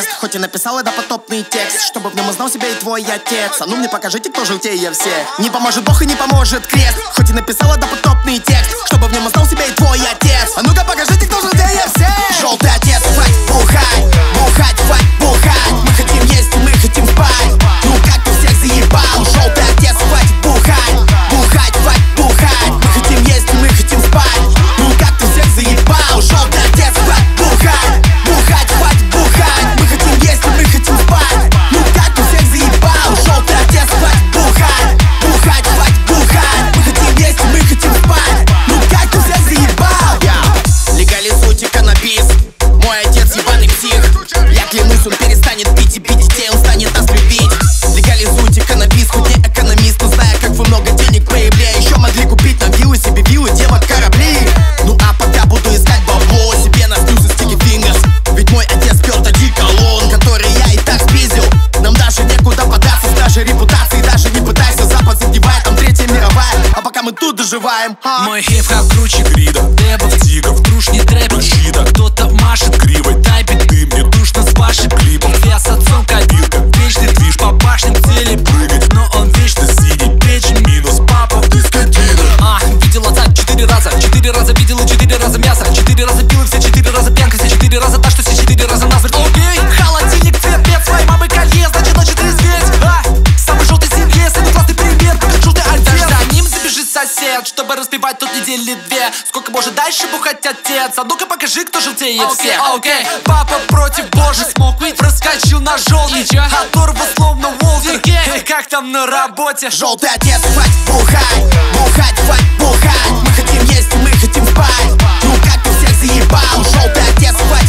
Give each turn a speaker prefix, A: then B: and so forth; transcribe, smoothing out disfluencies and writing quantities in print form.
A: тест, хоть и написала допотопный текст, чтобы в нем узнал себя и твой отец. А ну мне покажите, кто желтее всех. Не поможет Бог и не поможет крест, хоть и написала допотопный текст, чтобы в нем узнал себя и твой отец. А ну-ка покажите, кто желтее всех. Желтый отец, хватит бухать, бухать, хватит бухать. Мы хотим есть и мы хотим спать. Ну как ты всех заебал? Желтый отец, хватит бухать, бухать, хватит бухать. Мы хотим есть и мы хотим спать. Ну как ты всех заебал? Желтый отец, хватит бухать, бухать, хватит бухать. Мы хотим есть и мы хотим спать. Ну как ты всех заебал? Желтый отец, хватит бухать, бухать, хватит бухать. Мы хотим есть и мы хотим спать. Ну как ты всех заебал? Легализуйте каннабис. Мой отец ебаный псих. Я клянусь, он перестанет пить и бить детей, он станет нас любить. Легализуйте каннабис, хоть не экономист, но зная, как вы много денег проявляя, еще могли купить на виллы себе виллы, девок, корабли. Ну а пока буду искать бабло себе на снюс и стики фингерс. Ведь мой отец пёр одеколон, который я и так спиздил. Нам даже некуда податься, с нашей репутацией даже не пытайся. Запад задевает, там третья мировая, а пока мы тут доживаем.
B: Мой хип-хоп круче грида, Дебов, тигов, друж не трэп, щита. Кто-то машет кривой, дай биты, мне душно с вашим клипом. Я с отцом кабинка, вечный движ, по башням к цели прыгать. Но он вечно синий, печень минус, папа ты скотина. Видел отца 4 раза видел и 4 раза мясо. 4 раза пил и все 4 раза пьянка, все 4 раза так, что все 4 раза насмерть. Окей, холодильник, цвет, нет своей мамы колье, значит резветь. Самый желтый семье, самый классный пример, как желтый отец. За ним забежит сосед, чтобы распевать тут недели 2. Сколько может дальше бухать отец? А ну-ка покажи, кто желтее всех. Окей, папа против божий, смог ведь проскочил на желтый. Оторвал словно Уолтер, как там на работе?
A: Желтый отец, хватит бухать, бухать, хватит бухать. Мы хотим есть и мы хотим спать. Ну как ты всех заебал? Желтый отец, хватит